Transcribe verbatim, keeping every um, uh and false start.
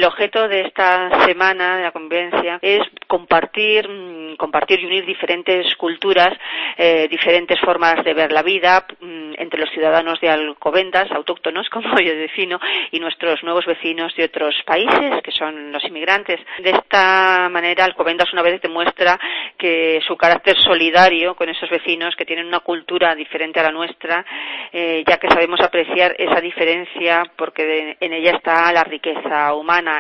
objeto de esta semana de la convivencia es compartir, compartir y unir diferentes culturas, eh, diferentes formas de ver la vida entre los ciudadanos de Alcobendas, autóctonos, como yo defino, y nuestros nuevos vecinos de otros países, que son los inmigrantes. De esta manera, Alcobendas una vez demuestra que su carácter solidario con esos vecinos que tienen una cultura diferente a la nuestra, eh, ya que sabemos apreciar esa diferencia porque de, en ella está la riqueza humana.